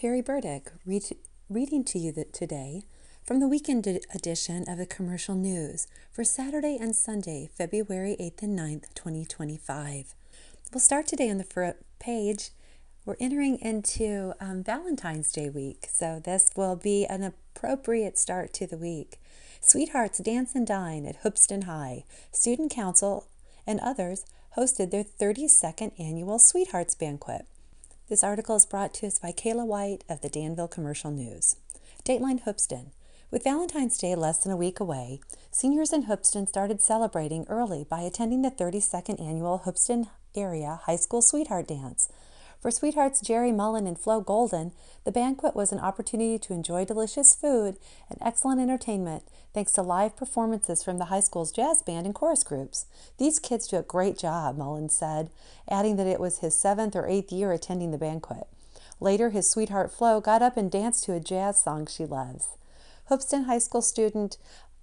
Carrie Burdick, reading to you today from the weekend edition of the Commercial News for Saturday and Sunday, February 8th and 9th, 2025. We'll start today on the front page. We're entering into Valentine's Day week, so this will be an appropriate start to the week. Sweethearts Dance and Dine at Hoopeston High. Student Council and others hosted their 32nd annual Sweethearts Banquet. This article is brought to us by Kayla White of the Danville Commercial News. Dateline Hoopeston. With Valentine's Day less than a week away, seniors in Hoopeston started celebrating early by attending the 32nd annual Hoopeston Area High School Sweetheart Dance. For Sweethearts Jerry Mullen and Flo Golden, the banquet was an opportunity to enjoy delicious food and excellent entertainment thanks to live performances from the high school's jazz band and chorus groups. These kids do a great job, Mullen said, adding that it was his 7th or 8th year attending the banquet. Later, his sweetheart Flo got up and danced to a jazz song she loves. Hoopeston High School student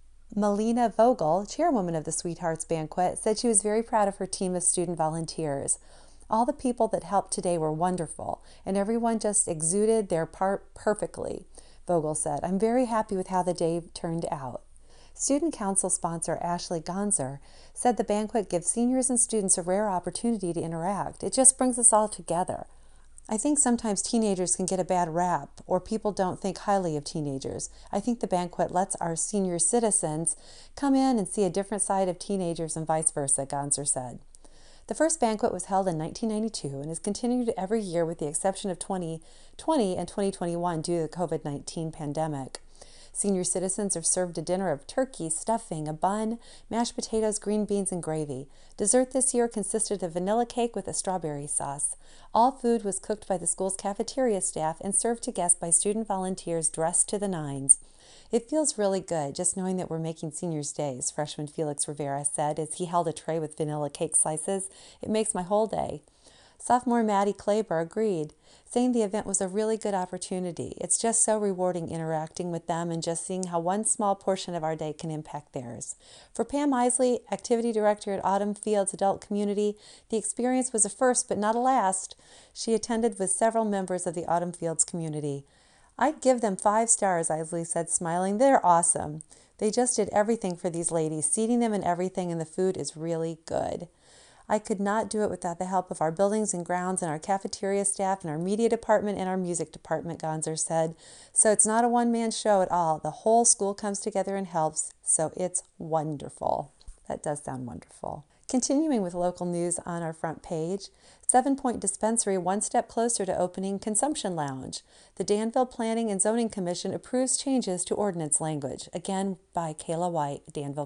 Melina Vogel, chairwoman of the Sweethearts Banquet, said she was very proud of her team of student volunteers. All the people that helped today were wonderful, and everyone just exuded their part perfectly, Vogel said. I'm very happy with how the day turned out. Student Council sponsor Ashley Gonzer said the banquet gives seniors and students a rare opportunity to interact. It just brings us all together. I think sometimes teenagers can get a bad rap, or people don't think highly of teenagers. I think the banquet lets our senior citizens come in and see a different side of teenagers and vice versa, Gonzer said. The first banquet was held in 1992 and is continued every year with the exception of 2020 and 2021 due to the COVID-19 pandemic. Senior citizens are served a dinner of turkey, stuffing, a bun, mashed potatoes, green beans, and gravy. Dessert this year consisted of vanilla cake with a strawberry sauce. All food was cooked by the school's cafeteria staff and served to guests by student volunteers dressed to the nines. It feels really good just knowing that we're making seniors' days, freshman Felix Rivera said as he held a tray with vanilla cake slices. It makes my whole day. Sophomore Maddie Klaber agreed, saying the event was a really good opportunity. It's just so rewarding interacting with them and just seeing how one small portion of our day can impact theirs. For Pam Isley, activity director at Autumn Fields Adult Community, the experience was a first but not a last. She attended with several members of the Autumn Fields community. I'd give them 5 stars, Isley said, smiling. They're awesome. They just did everything for these ladies, seating them and everything, and the food is really good. I could not do it without the help of our buildings and grounds and our cafeteria staff and our media department and our music department, Gonzer said. So it's not a one-man show at all. The whole school comes together and helps, so it's wonderful. That does sound wonderful. Continuing with local news on our front page, 7 Point Dispensary one step closer to opening Consumption Lounge. The Danville Planning and Zoning Commission approves changes to ordinance language. Again by Kayla White, Danville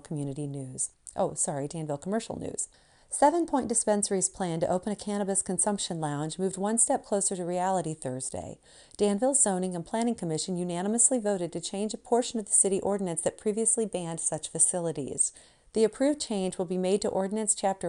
Danville Commercial News. 7 Point Dispensary's plan to open a cannabis consumption lounge moved one step closer to reality Thursday. Danville's Zoning and Planning Commission unanimously voted to change a portion of the city ordinance that previously banned such facilities. The approved change will be made to Ordinance Chapter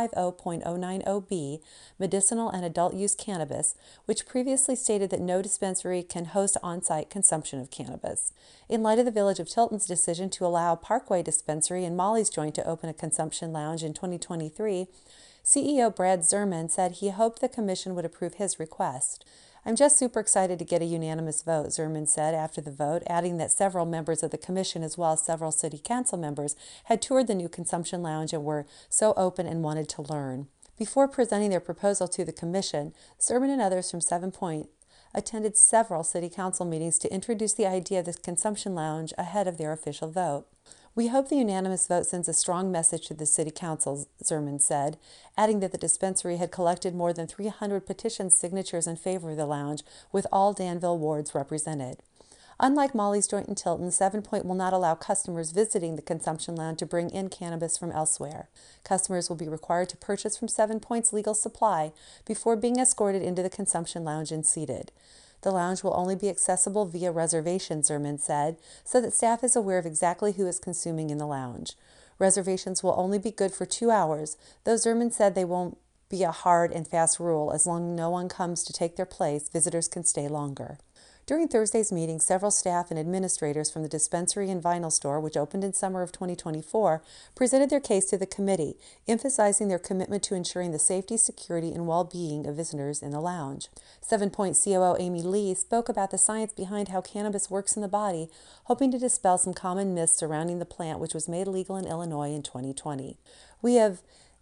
150.090B, Medicinal and Adult Use Cannabis, which previously stated that no dispensary can host on-site consumption of cannabis. In light of the Village of Tilton's decision to allow Parkway Dispensary and Molly's Joint to open a consumption lounge in 2023, CEO Brad Zerman said he hoped the commission would approve his request. I'm just super excited to get a unanimous vote, Zerman said after the vote, adding that several members of the commission as well as several city council members had toured the new consumption lounge and were so open and wanted to learn. Before presenting their proposal to the commission, Zerman and others from 7 Point attended several city council meetings to introduce the idea of the consumption lounge ahead of their official vote. We hope the unanimous vote sends a strong message to the City Council, Zerman said, adding that the dispensary had collected more than 300 petition signatures in favor of the lounge, with all Danville wards represented. Unlike Molly's Joint in Tilton, 7 Point will not allow customers visiting the consumption lounge to bring in cannabis from elsewhere. Customers will be required to purchase from 7 Point's legal supply before being escorted into the consumption lounge and seated. The lounge will only be accessible via reservation, Zerman said, so that staff is aware of exactly who is consuming in the lounge. Reservations will only be good for 2 hours, though Zerman said they won't be a hard and fast rule. As long as no one comes to take their place, visitors can stay longer. During Thursday's meeting, several staff and administrators from the dispensary and vinyl store, which opened in summer of 2024, presented their case to the committee, emphasizing their commitment to ensuring the safety, security, and well-being of visitors in the lounge. 7 Point COO Amy Lee spoke about the science behind how cannabis works in the body, hoping to dispel some common myths surrounding the plant, which was made legal in Illinois in 2020. We have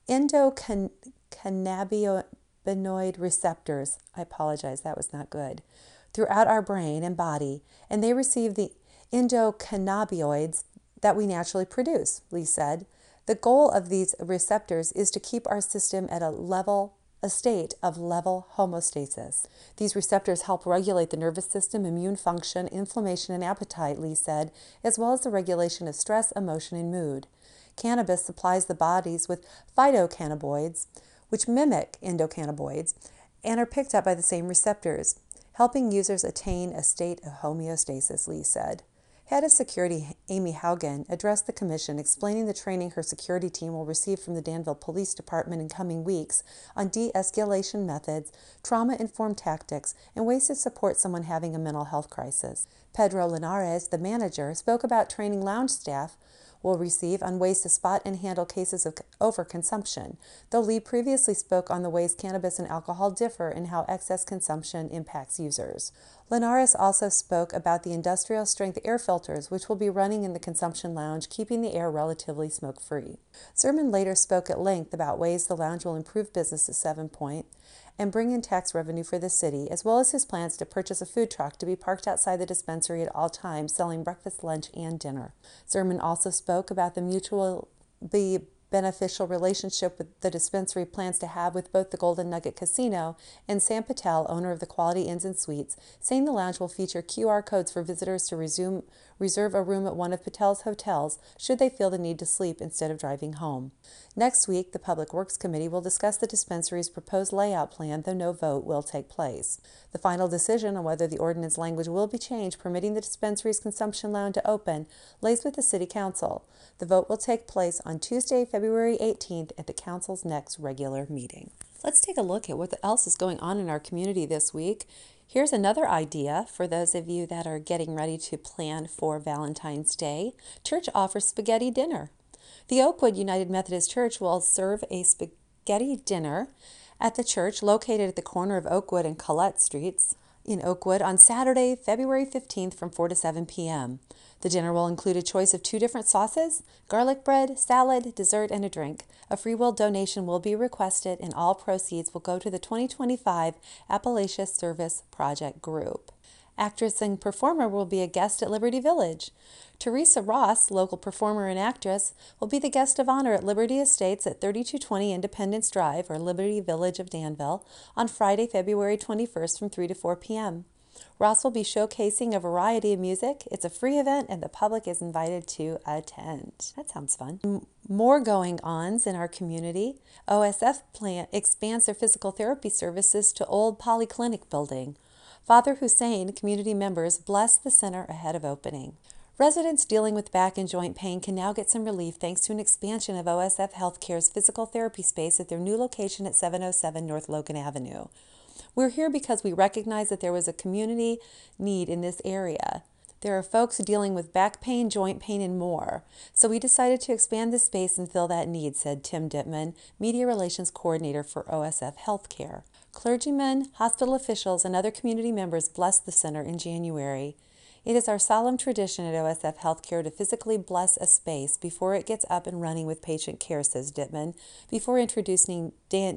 endocannabinoid receptors, I apologize, that was not good, throughout our brain and body, and they receive the endocannabinoids that we naturally produce, Lee said. The goal of these receptors is to keep our system at a state of level homeostasis. These receptors help regulate the nervous system, immune function, inflammation, and appetite, Lee said, as well as the regulation of stress, emotion, and mood. Cannabis supplies the bodies with phytocannabinoids, which mimic endocannabinoids and are picked up by the same receptors, helping users attain a state of homeostasis, Lee said. Head of Security Amy Haugen addressed the commission, explaining the training her security team will receive from the Danville Police Department in coming weeks on de-escalation methods, trauma-informed tactics, and ways to support someone having a mental health crisis. Pedro Linares, the manager, spoke about training lounge staff will receive on ways to spot and handle cases of overconsumption, though Lee previously spoke on the ways cannabis and alcohol differ and how excess consumption impacts users. Linares also spoke about the industrial-strength air filters, which will be running in the consumption lounge, keeping the air relatively smoke-free. Zerman later spoke at length about ways the lounge will improve business at 7 Point and bring in tax revenue for the city, as well as his plans to purchase a food truck to be parked outside the dispensary at all times, selling breakfast, lunch, and dinner. Zerman also spoke about the mutually beneficial relationship with the dispensary plans to have with both the Golden Nugget Casino and Sam Patel, owner of the Quality Inns and Suites, saying the lounge will feature QR codes for visitors to reserve a room at one of Patel's hotels should they feel the need to sleep instead of driving home. Next week, the Public Works Committee will discuss the dispensary's proposed layout plan, though no vote will take place. The final decision on whether the ordinance language will be changed permitting the dispensary's consumption lounge to open lays with the City Council. The vote will take place on Tuesday, February 18th at the Council's next regular meeting. Let's take a look at what else is going on in our community this week. Here's another idea for those of you that are getting ready to plan for Valentine's Day. Church offers spaghetti dinner. The Oakwood United Methodist Church will serve a spaghetti dinner at the church located at the corner of Oakwood and Collette Streets in Oakwood on Saturday, February 15th from 4 to 7 p.m. The dinner will include a choice of 2 different sauces, garlic bread, salad, dessert, and a drink. A free will donation will be requested, and all proceeds will go to the 2025 Appalachia Service Project Group. Actress and performer will be a guest at Liberty Village. Teresa Ross, local performer and actress, will be the guest of honor at Liberty Estates at 3220 Independence Drive, or Liberty Village of Danville, on Friday, February 21st from 3 to 4 p.m. Ross will be showcasing a variety of music. It's a free event and the public is invited to attend. That sounds fun. More going-ons in our community. OSF expands their physical therapy services to Old Polyclinic building. Father Hussein community members blessed the center ahead of opening. Residents dealing with back and joint pain can now get some relief thanks to an expansion of OSF Healthcare's physical therapy space at their new location at 707 North Logan Avenue. We're here because we recognize that there was a community need in this area. There are folks dealing with back pain, joint pain, and more. So we decided to expand the space and fill that need, said Tim Dittman, Media Relations Coordinator for OSF Healthcare. Clergymen, hospital officials, and other community members blessed the center in January. It is our solemn tradition at OSF Healthcare to physically bless a space before it gets up and running with patient care, says Dittman, before introducing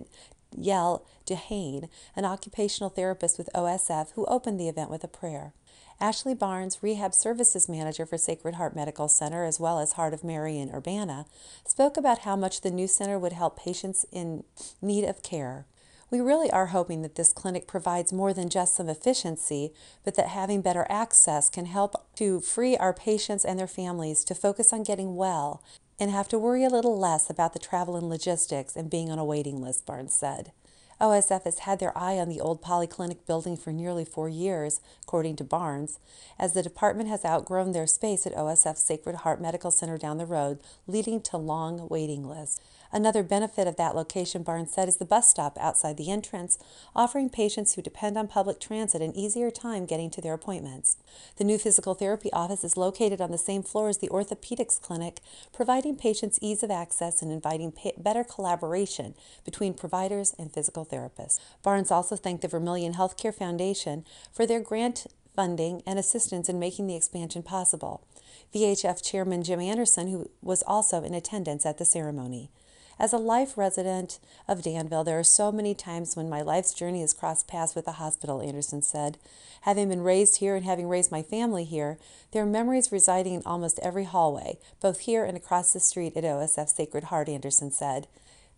Danielle DeHane, an occupational therapist with OSF, who opened the event with a prayer. Ashley Barnes, Rehab Services Manager for Sacred Heart Medical Center, as well as Heart of Mary in Urbana, spoke about how much the new center would help patients in need of care. We really are hoping that this clinic provides more than just some efficiency, but that having better access can help to free our patients and their families to focus on getting well and have to worry a little less about the travel and logistics and being on a waiting list, Barnes said. OSF has had their eye on the old polyclinic building for nearly 4 years, according to Barnes, as the department has outgrown their space at OSF's Sacred Heart Medical Center down the road, leading to long waiting lists. Another benefit of that location, Barnes said, is the bus stop outside the entrance, offering patients who depend on public transit an easier time getting to their appointments. The new physical therapy office is located on the same floor as the orthopedics clinic, providing patients ease of access and inviting better collaboration between providers and physical therapists. Barnes also thanked the Vermilion Healthcare Foundation for their grant funding and assistance in making the expansion possible. VHF Chairman Jim Anderson, who was also in attendance at the ceremony. As a life resident of Danville, there are so many times when my life's journey has crossed paths with the hospital, Anderson said. Having been raised here and having raised my family here, there are memories residing in almost every hallway, both here and across the street at OSF Sacred Heart, Anderson said.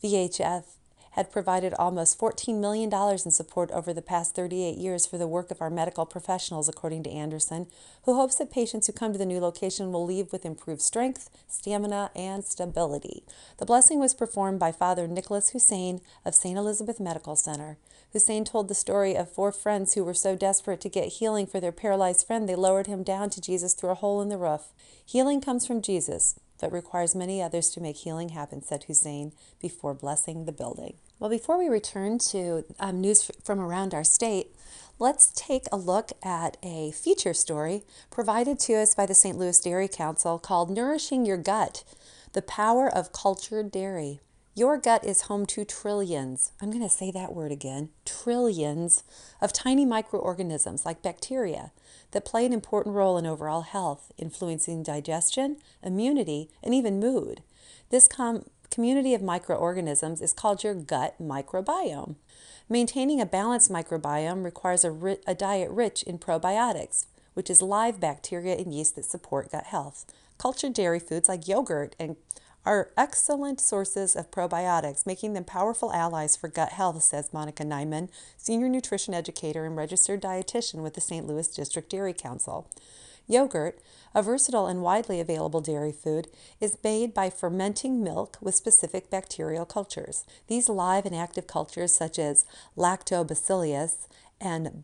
VHF had provided almost $14 million in support over the past 38 years for the work of our medical professionals, according to Anderson, who hopes that patients who come to the new location will leave with improved strength, stamina, and stability. The blessing was performed by Father Nicholas Hussein of St. Elizabeth Medical Center. Hussein told the story of 4 friends who were so desperate to get healing for their paralyzed friend they lowered him down to Jesus through a hole in the roof. Healing comes from Jesus, but requires many others to make healing happen, said Hussein, before blessing the building. Well, before we return to news from around our state, let's take a look at a feature story provided to us by the St. Louis Dairy Council called Nourishing Your Gut, the Power of Cultured Dairy. Your gut is home to trillions, I'm going to say that word again, trillions of tiny microorganisms like bacteria that play an important role in overall health, influencing digestion, immunity, and even mood. This community of microorganisms is called your gut microbiome. Maintaining a balanced microbiome requires a diet rich in probiotics, which is live bacteria and yeast that support gut health. Cultured dairy foods like yogurt are excellent sources of probiotics, making them powerful allies for gut health, says Monica Nyman, senior nutrition educator and registered dietitian with the St. Louis District Dairy Council. Yogurt, a versatile and widely available dairy food, is made by fermenting milk with specific bacterial cultures. These live and active cultures, such as Lactobacillus and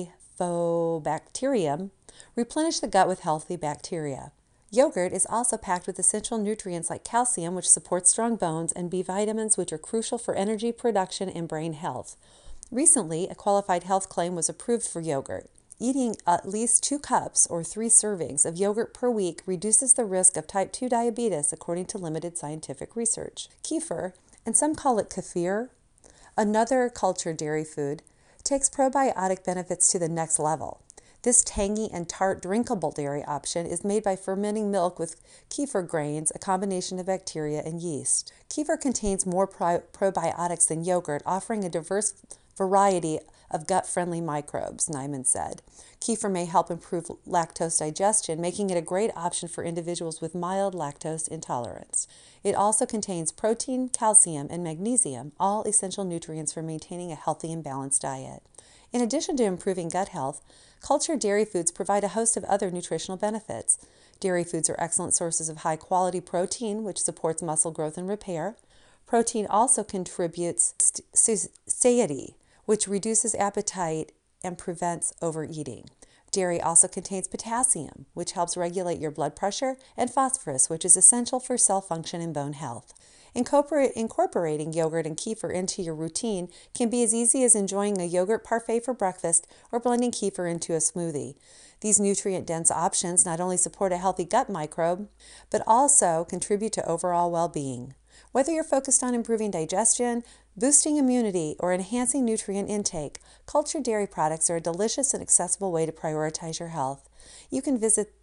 Bifidobacterium, replenish the gut with healthy bacteria. Yogurt is also packed with essential nutrients like calcium, which supports strong bones, and B vitamins, which are crucial for energy production and brain health. Recently, a qualified health claim was approved for yogurt. Eating at least 2 cups or 3 servings of yogurt per week reduces the risk of type 2 diabetes, according to limited scientific research. Kefir, and some call it kefir, another cultured dairy food, takes probiotic benefits to the next level. This tangy and tart drinkable dairy option is made by fermenting milk with kefir grains, a combination of bacteria and yeast. Kefir contains more probiotics than yogurt, offering a diverse variety of gut-friendly microbes, Nyman said. Kefir may help improve lactose digestion, making it a great option for individuals with mild lactose intolerance. It also contains protein, calcium, and magnesium, all essential nutrients for maintaining a healthy and balanced diet. In addition to improving gut health, cultured dairy foods provide a host of other nutritional benefits. Dairy foods are excellent sources of high-quality protein, which supports muscle growth and repair. Protein also contributes satiety, which reduces appetite and prevents overeating. Dairy also contains potassium, which helps regulate your blood pressure, and phosphorus, which is essential for cell function and bone health. Incorporating yogurt and kefir into your routine can be as easy as enjoying a yogurt parfait for breakfast or blending kefir into a smoothie. These nutrient-dense options not only support a healthy gut microbe, but also contribute to overall well-being. Whether you're focused on improving digestion, boosting immunity, or enhancing nutrient intake, cultured dairy products are a delicious and accessible way to prioritize your health. You can visit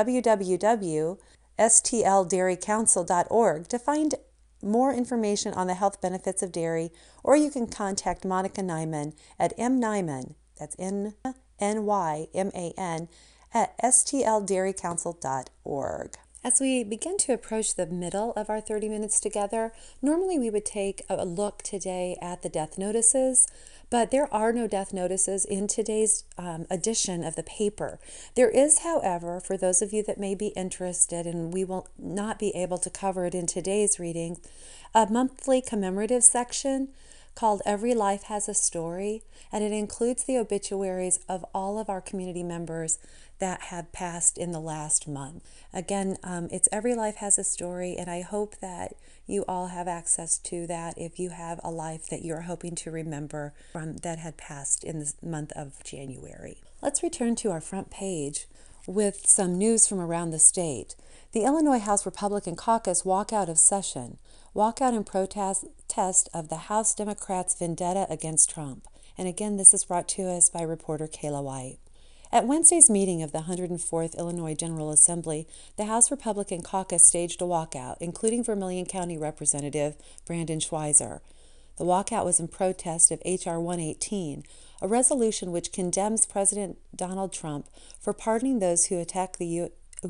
www.stldairycouncil.org to find more information on the health benefits of dairy, or you can contact Monica Nyman at mnyman, that's N-Y-M-A-N, at stldairycouncil.org. As we begin to approach the middle of our 30 minutes together, normally we would take a look today at the death notices, but there are no death notices in today's edition of the paper. There is, however, for those of you that may be interested, and we will not be able to cover it in today's reading, a monthly commemorative section called Every Life Has a Story, and it includes the obituaries of all of our community members that have passed in the last month. Again, it's Every Life Has a Story, and I hope that you all have access to that if you have a life that you're hoping to remember from that had passed in the month of January. Let's return to our front page with some news from around the state. The Illinois House Republican Caucus walk out of session. Walkout in protest of the House Democrats' vendetta against Trump. And again, this is brought to us by reporter Kayla White. At Wednesday's meeting of the 104th Illinois General Assembly, the House Republican Caucus staged a walkout, including Vermilion County Representative Brandon Schweizer. The walkout was in protest of H.R. 118, a resolution which condemns President Donald Trump for pardoning those who attacked the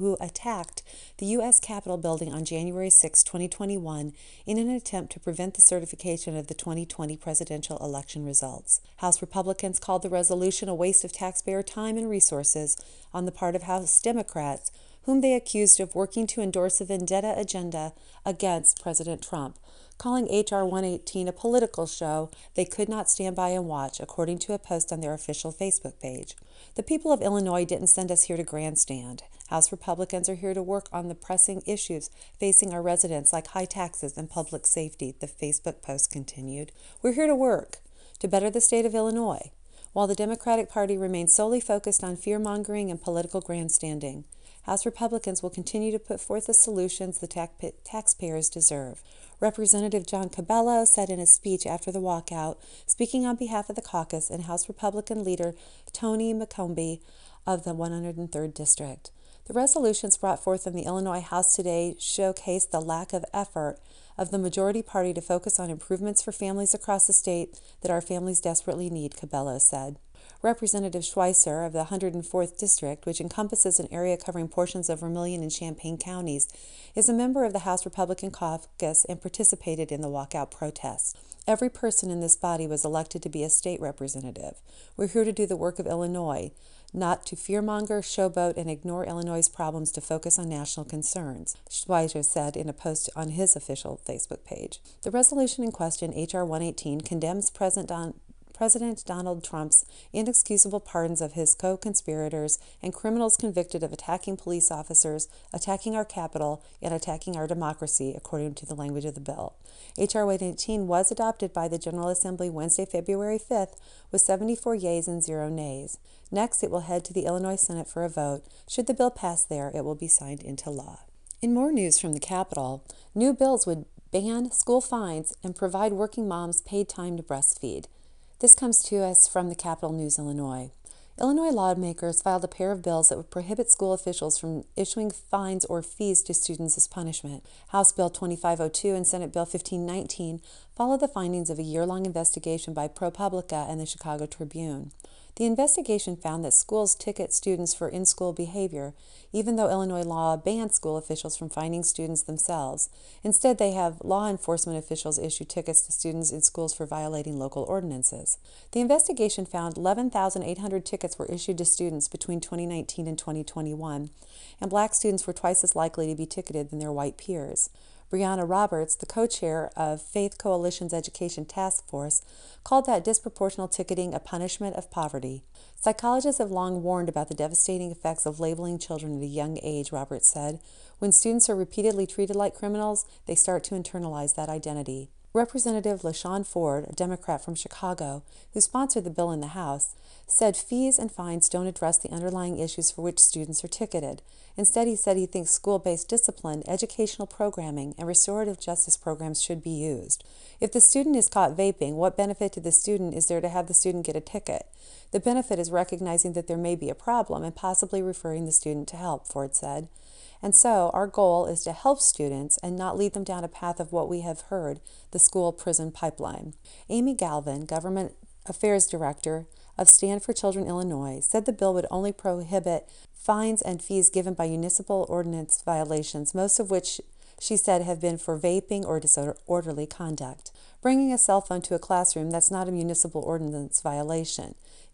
U.S. Capitol building on January 6, 2021, in an attempt to prevent the certification of the 2020 presidential election results. House Republicans called the resolution a waste of taxpayer time and resources on the part of House Democrats, whom they accused of working to endorse a vendetta agenda against President Trump, calling H.R. 118 a political show they could not stand by and watch, according to a post on their official Facebook page. The people of Illinois didn't send us here to grandstand. House Republicans are here to work on the pressing issues facing our residents, like high taxes and public safety, the Facebook post continued. We're here to work to better the state of Illinois, while the Democratic Party remains solely focused on fear-mongering and political grandstanding. House Republicans will continue to put forth the solutions the taxpayers deserve. Representative John Cabello said in a speech after the walkout, speaking on behalf of the caucus, and House Republican leader Tony McCombie of the 103rd District. The resolutions brought forth in the Illinois House today showcase the lack of effort of the majority party to focus on improvements for families across the state that our families desperately need, Cabello said. Representative Schweizer of the 104th District, which encompasses an area covering portions of Vermilion and Champaign counties, is a member of the House Republican Caucus and participated in the walkout protest. Every person in this body was elected to be a state representative. We're here to do the work of Illinois, not to fearmonger, showboat, and ignore Illinois' problems to focus on national concerns, Schweizer said in a post on his official Facebook page. The resolution in question, H.R. 118, condemns President Donald Trump's inexcusable pardons of his co-conspirators and criminals convicted of attacking police officers, attacking our Capitol, and attacking our democracy, according to the language of the bill. H.R. 118 was adopted by the General Assembly Wednesday, February 5th, with 74 yeas and 0 nays. Next, it will head to the Illinois Senate for a vote. Should the bill pass there, it will be signed into law. In more news from the Capitol, new bills would ban school fines and provide working moms paid time to breastfeed. This comes to us from the Capitol News, Illinois. Illinois lawmakers filed a pair of bills that would prohibit school officials from issuing fines or fees to students as punishment. House Bill 2502 and Senate Bill 1519 followed the findings of a year-long investigation by ProPublica and the Chicago Tribune. The investigation found that schools ticket students for in-school behavior, even though Illinois law bans school officials from fining students themselves. Instead, they have law enforcement officials issue tickets to students in schools for violating local ordinances. The investigation found 11,800 tickets were issued to students between 2019 and 2021, and black students were twice as likely to be ticketed than their white peers. Brianna Roberts, the co-chair of Faith Coalition's Education Task Force, called that disproportional ticketing a punishment of poverty. Psychologists have long warned about the devastating effects of labeling children at a young age, Roberts said. When students are repeatedly treated like criminals, they start to internalize that identity. Representative LaShawn Ford, a Democrat from Chicago, who sponsored the bill in the House, said fees and fines don't address the underlying issues for which students are ticketed. Instead, he said he thinks school-based discipline, educational programming, and restorative justice programs should be used. If the student is caught vaping, what benefit to the student is there to have the student get a ticket? The benefit is recognizing that there may be a problem and possibly referring the student to help, Ford said. And so, our goal is to help students and not lead them down a path of what we have heard, the school-prison pipeline. Amy Galvin, Government Affairs Director of Stand for Children Illinois, said the bill would only prohibit fines and fees given by municipal ordinance violations, most of which she said have been for vaping or disorderly conduct. Bringing a cell phone to a classroom, that's not a municipal ordinance violation.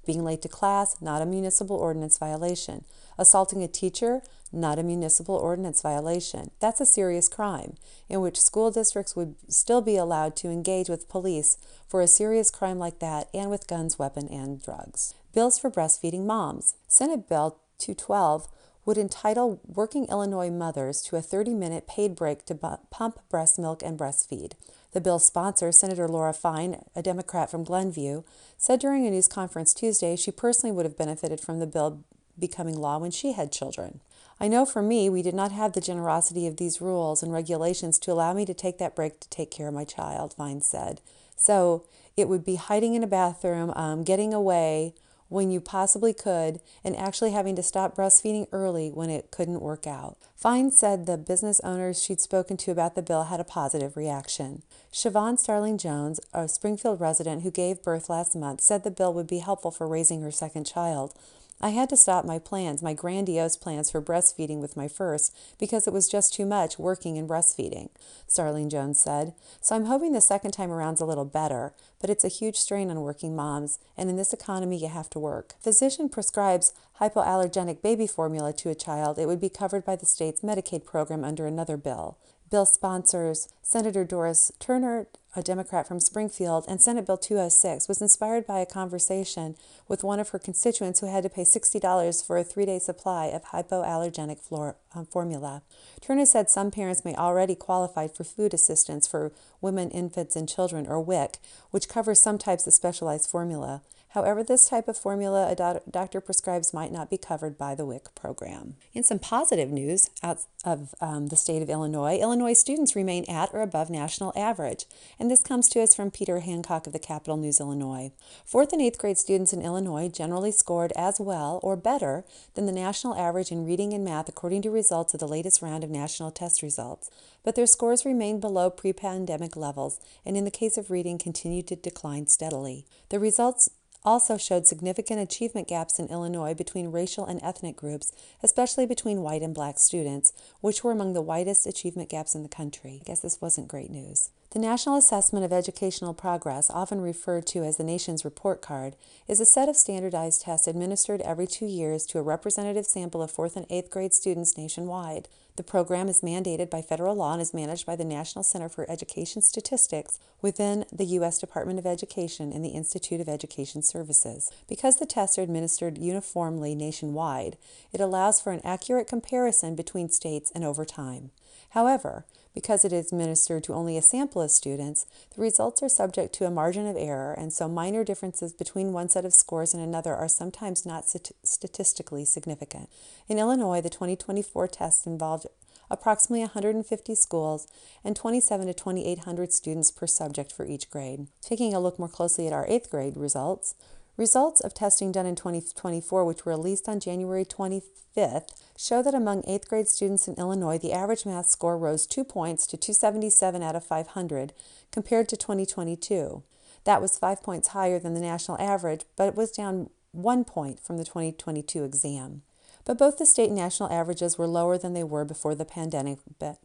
Being late to class, not a municipal ordinance violation. Assaulting a teacher, not a municipal ordinance violation. That's a serious crime, in which school districts would still be allowed to engage with police for a serious crime like that, and with guns, weapons, and drugs. Bills for breastfeeding moms. Senate Bill 212 would entitle working Illinois mothers to a 30-minute paid break to pump breast milk and breastfeed. The bill's sponsor, Senator Laura Fine, a Democrat from Glenview, said during a news conference Tuesday she personally would have benefited from the bill becoming law when she had children. I know for me, we did not have the generosity of these rules and regulations to allow me to take that break to take care of my child, Fine said. So it would be hiding in a bathroom, getting away when you possibly could, and actually having to stop breastfeeding early when it couldn't work out. Fine said the business owners she'd spoken to about the bill had a positive reaction. Siobhan Starling Jones, a Springfield resident who gave birth last month, said the bill would be helpful for raising her second child. I had to stop my grandiose plans for breastfeeding with my first, because it was just too much working and breastfeeding, Starling Jones said. So I'm hoping the second time around's a little better, but it's a huge strain on working moms, and in this economy you have to work. If a physician prescribes hypoallergenic baby formula to a child, it would be covered by the state's Medicaid program under another bill. Bill sponsors Senator Doris Turner, a Democrat from Springfield, and Senate Bill 206 was inspired by a conversation with one of her constituents who had to pay $60 for a 3-day supply of hypoallergenic formula. Turner said some parents may already qualify for food assistance for women, infants, and children, or WIC, which covers some types of specialized formula. However, this type of formula a doctor prescribes might not be covered by the WIC program. In some positive news out of the state of Illinois, Illinois students remain at or above national average, and this comes to us from Peter Hancock of the Capital News Illinois. 4th and 8th grade students in Illinois generally scored as well or better than the national average in reading and math according to results of the latest round of national test results, but their scores remain below pre-pandemic levels, and in the case of reading continue to decline steadily. The results also showed significant achievement gaps in Illinois between racial and ethnic groups, especially between white and black students, which were among the widest achievement gaps in the country. I guess this wasn't great news. The National Assessment of Educational Progress, often referred to as the nation's report card, is a set of standardized tests administered every 2 years to a representative sample of 4th and 8th grade students nationwide. The program is mandated by federal law and is managed by the National Center for Education Statistics within the U.S. Department of Education and the Institute of Education Services. Because the tests are administered uniformly nationwide, it allows for an accurate comparison between states and over time. However, because it is administered to only a sample of students, the results are subject to a margin of error, and so minor differences between one set of scores and another are sometimes not statistically significant. In Illinois, the 2024 test involved approximately 150 schools and 27 to 2,800 students per subject for each grade. Taking a look more closely at our 8th grade results, results of testing done in 2024, which were released on January 25th, show that among 8th grade students in Illinois, the average math score rose 2 points to 277 out of 500 compared to 2022. That was 5 points higher than the national average, but it was down 1 point from the 2022 exam. But both the state and national averages were lower than they were before the pandemic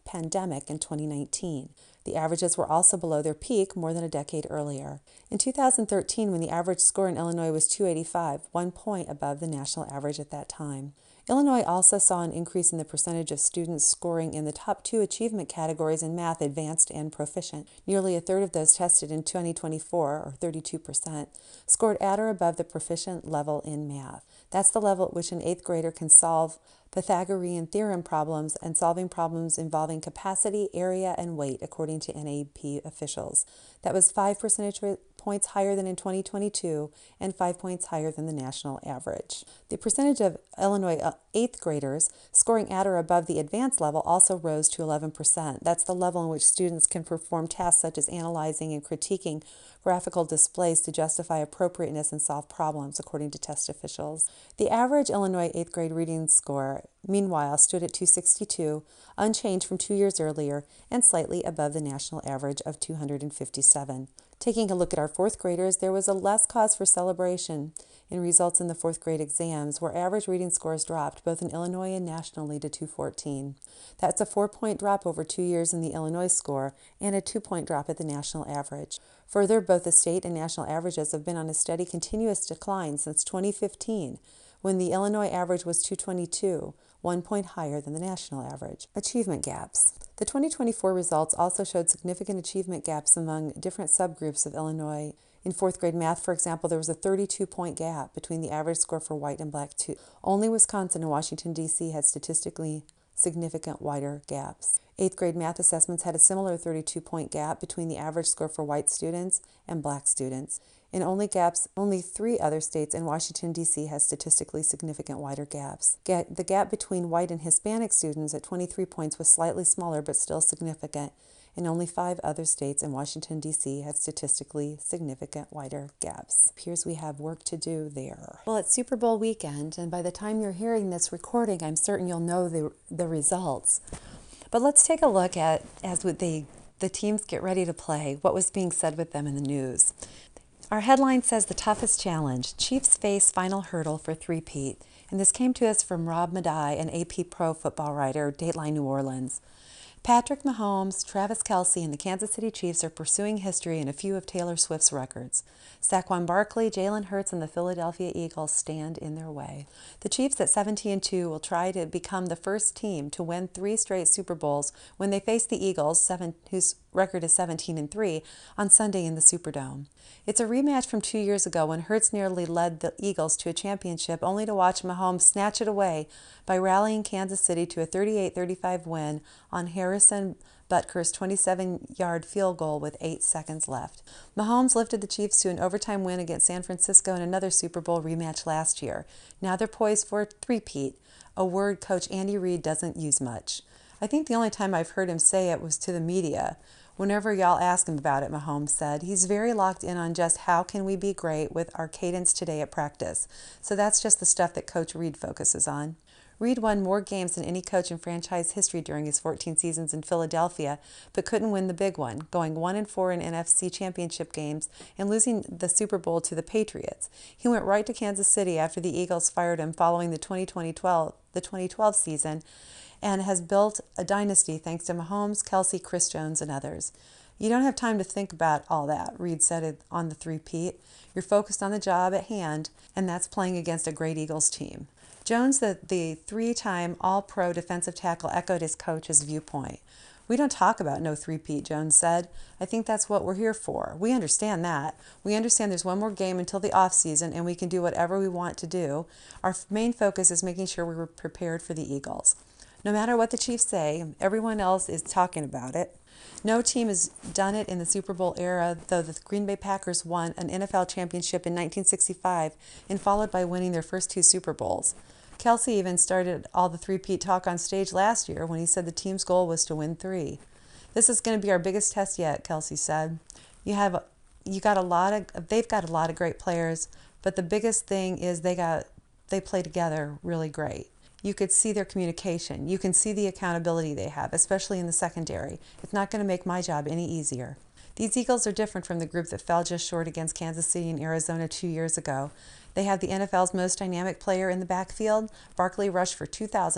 in 2019. The averages were also below their peak more than a decade earlier. In 2013, when the average score in Illinois was 285, 1 point above the national average at that time. Illinois also saw an increase in the percentage of students scoring in the top 2 achievement categories in math, advanced and proficient. Nearly a third of those tested in 2024, or 32%, scored at or above the proficient level in math. That's the level at which an 8th grader can solve Pythagorean theorem problems and solving problems involving capacity, area, and weight, according to NAEP officials. That was 5 percentage points higher than in 2022 and 5 points higher than the national average. The percentage of Illinois 8th graders scoring at or above the advanced level also rose to 11%. That's the level in which students can perform tasks such as analyzing and critiquing graphical displays to justify appropriateness and solve problems, according to test officials. The average Illinois 8th grade reading score, meanwhile, stood at 262, unchanged from 2 years earlier, and slightly above the national average of 257. Taking a look at our 4th graders, there was a less cause for celebration. in results in the fourth grade exams, where average reading scores dropped both in Illinois and nationally to 214. That's a 4-point drop over 2 years in the Illinois score and a 2-point drop at the national average. Further, both the state and national averages have been on a steady continuous decline since 2015, when the Illinois average was 222, 1 point higher than the national average. Achievement gaps. The 2024 results also showed significant achievement gaps among different subgroups of Illinois. In fourth grade math, for example, there was a 32-point gap between the average score for white and black too. Only Wisconsin and Washington, D.C. had statistically significant wider gaps. Eighth grade math assessments had a similar 32-point gap between the average score for white students and black students. In only 3 other states and Washington, D.C. has statistically significant wider gaps. The gap between white and Hispanic students at 23 points was slightly smaller but still significant. In only 5 other states and Washington, D.C. had statistically significant wider gaps. Appears we have work to do there. Well, it's Super Bowl weekend, and by the time you're hearing this recording, I'm certain you'll know the results. But let's take a look at, as the teams get ready to play, what was being said with them in the news. Our headline says, "The toughest challenge. Chiefs face final hurdle for three-peat." And this came to us from Rob Madai, an AP Pro football writer, Dateline New Orleans. Patrick Mahomes, Travis Kelce, and the Kansas City Chiefs are pursuing history in a few of Taylor Swift's records. Saquon Barkley, Jalen Hurts, and the Philadelphia Eagles stand in their way. The Chiefs at 17-2 will try to become the first team to win 3 straight Super Bowls when they face the Eagles, whose record is 17-3, on Sunday in the Superdome. It's a rematch from 2 years ago when Hurts nearly led the Eagles to a championship, only to watch Mahomes snatch it away by rallying Kansas City to a 38-35 win on Harrison Butker's 27-yard field goal with 8 seconds left. Mahomes lifted the Chiefs to an overtime win against San Francisco in another Super Bowl rematch last year. Now they're poised for a three-peat, a word Coach Andy Reid doesn't use much. I think the only time I've heard him say it was to the media. Whenever y'all ask him about it, Mahomes said, he's very locked in on just how can we be great with our cadence today at practice. So that's just the stuff that Coach Reid focuses on. Reid won more games than any coach in franchise history during his 14 seasons in Philadelphia, but couldn't win the big one, going 1-4 in NFC championship games and losing the Super Bowl to the Patriots. He went right to Kansas City after the Eagles fired him following the 2012 season, and has built a dynasty thanks to Mahomes, Kelce, Chris Jones, and others. You don't have time to think about all that, Reid said on the three-peat. You're focused on the job at hand, and that's playing against a great Eagles team. Jones, the 3-time All-Pro defensive tackle, echoed his coach's viewpoint. "We don't talk about no three-peat," Jones said. "I think that's what we're here for. We understand that. We understand there's one more game until the off-season, and we can do whatever we want to do. Our main focus is making sure we were prepared for the Eagles." No matter what the Chiefs say, everyone else is talking about it. No team has done it in the Super Bowl era, though the Green Bay Packers won an NFL championship in 1965 and followed by winning their first 2 Super Bowls. Kelce even started all the three-peat talk on stage last year when he said the team's goal was to win 3. "This is going to be our biggest test yet," Kelce said. They've got a lot of great players, but the biggest thing is they play together really great. You could see their communication. You can see the accountability they have, especially in the secondary. It's not going to make my job any easier. These Eagles are different from the group that fell just short against Kansas City and Arizona 2 years ago. They have the NFL's most dynamic player in the backfield. Barkley rushed for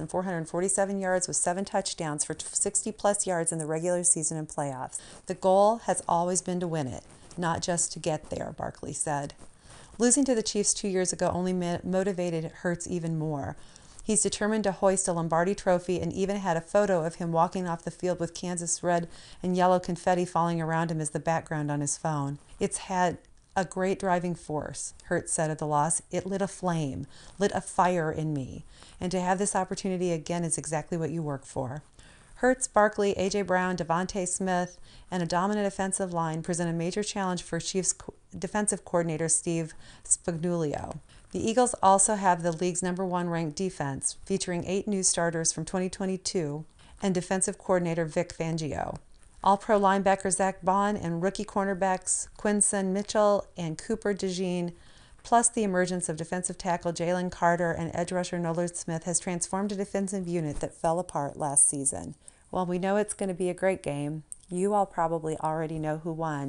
2,447 yards with 7 touchdowns for 60-plus yards in the regular season and playoffs. "The goal has always been to win it, not just to get there," Barkley said. Losing to the Chiefs 2 years ago only motivated Hurts even more. He's determined to hoist a Lombardi trophy and even had a photo of him walking off the field with Kansas red and yellow confetti falling around him as the background on his phone. "It's had a great driving force," Hurts said of the loss. "It lit a flame, lit a fire in me. And to have this opportunity again is exactly what you work for." Hurts, Barkley, A.J. Brown, Devontae Smith, and a dominant offensive line present a major challenge for Chiefs defensive coordinator Steve Spagnuolo. The Eagles also have the league's #1 ranked defense, featuring 8 new starters from 2022 and defensive coordinator Vic Fangio. All-Pro linebacker Zach Bond and rookie cornerbacks Quinson Mitchell and Cooper DeJean, plus the emergence of defensive tackle Jalen Carter and edge rusher Nolan Smith, has transformed a defensive unit that fell apart last season. Well, we know it's going to be a great game. You all probably already know who won,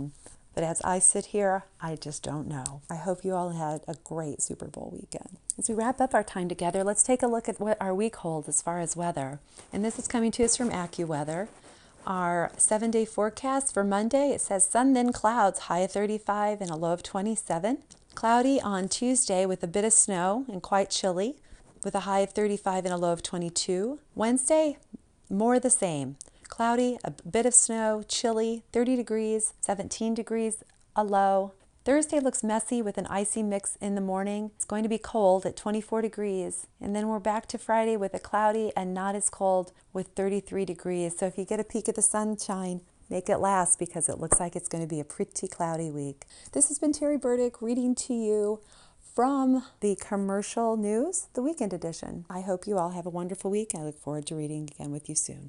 But as I sit here, I just don't know. I hope you all had a great Super Bowl weekend. As we wrap up our time together, let's take a look at what our week holds as far as weather. And this is coming to us from AccuWeather. Our 7-day forecast for Monday, it says sun then clouds, high of 35 and a low of 27. Cloudy on Tuesday with a bit of snow and quite chilly with a high of 35 and a low of 22. Wednesday, more the same. Cloudy, a bit of snow, chilly, 30 degrees, 17 degrees, a low. Thursday looks messy with an icy mix in the morning. It's going to be cold at 24 degrees. And then we're back to Friday with a cloudy and not as cold with 33 degrees. So if you get a peek at the sunshine, make it last because it looks like it's going to be a pretty cloudy week. This has been Terry Burdick reading to you from the Commercial News, the Weekend Edition. I hope you all have a wonderful week. I look forward to reading again with you soon.